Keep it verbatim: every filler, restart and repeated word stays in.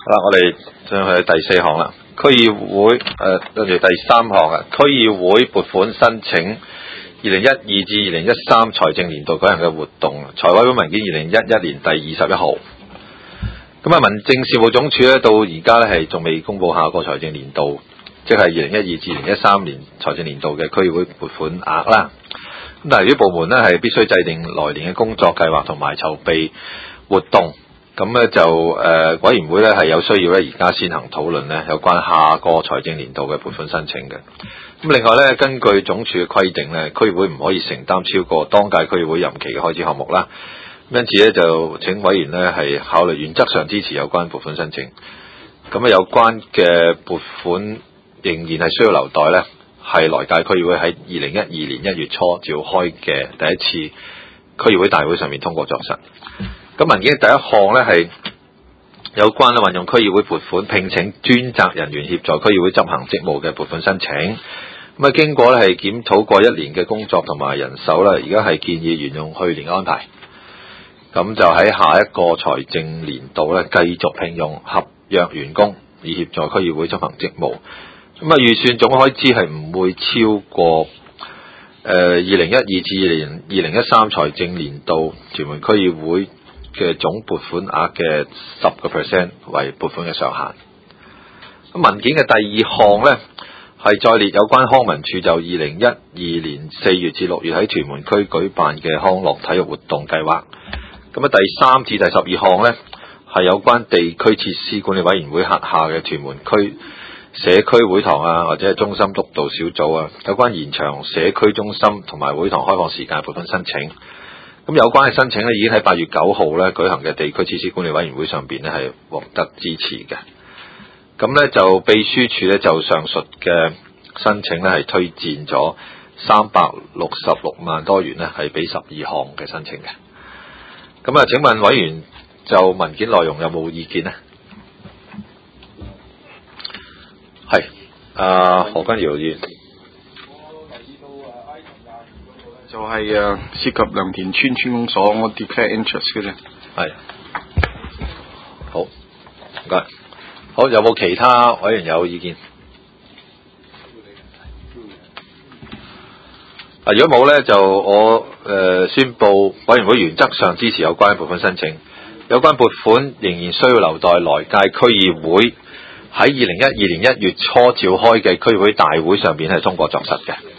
啦，我哋上去第四項啦，區議會誒跟住第三項啊，區議會撥款申請二零一二至二零一三財政年度舉行嘅活動，財委會文件二零一一年第二十一號。咁啊，民政事務總署咧到而家咧係仲未公布下個財政年度，即係二零一二至二零一三年財政年度嘅區議會撥款額啦。咁但係啲部門咧係必須制定來年嘅工作計劃同埋籌備活動。咁咧就誒、呃、委員會咧係有需要咧而家先行討論咧有關下個財政年度嘅撥款申請嘅。咁另外咧，根據總署嘅規定咧，區議會唔可以承擔超過當屆區議會任期嘅開支項目啦。因此咧就請委員咧係考慮原則上支持有關撥款申請。咁啊有關嘅撥款仍然係需要留待咧係來屆區議會喺二零一二年一月初召開嘅第一次區議會大會上面通過作實。咁文件第一項咧係有關咧運用區議會撥款聘請專責人員協助區議會執行職務嘅撥款申請。咁啊經過咧係檢討過一年嘅工作同埋人手啦，而家係建議沿用去年嘅安排。咁就喺下一個財政年度咧繼續聘用合約員工以協助區議會執行職務。咁啊預算總開支係唔會超過誒二零一二至二零一三財政年度屯門區議會嘅總撥款額嘅十個 percent 為撥款嘅上限。咁文件嘅第二項呢，係再列有關康文署就二零一二年四月至六月喺屯門區舉辦嘅康樂體育活動計劃。咁啊第三至第十二項呢，係有關地區設施管理委員會轄下嘅屯門區社區會堂啊，或者係中心督導小組啊，有關延長社區中心同埋會堂開放時間撥款申請。咁有關嘅申請咧，已經喺八月九號咧舉行嘅地區設施管理委員會上邊咧係獲得支持嘅。咁咧就秘書處咧就上述嘅申請咧係推薦咗三百六十六萬多元咧係俾十二項嘅申請嘅。咁啊，請問委員就文件內容有冇意見呢？係，啊何君堯議員。 就係誒涉及良田村村公所，我 declare interest 嘅啫。 係，好，唔該。好，有冇其他委員有意見？啊，如果冇咧，就我誒、呃、宣佈委員會原則上支持有關撥款申請。有關撥款仍然需要留待來屆區議會喺二零一二年一月初召開嘅區議會大會上邊係通過作實嘅。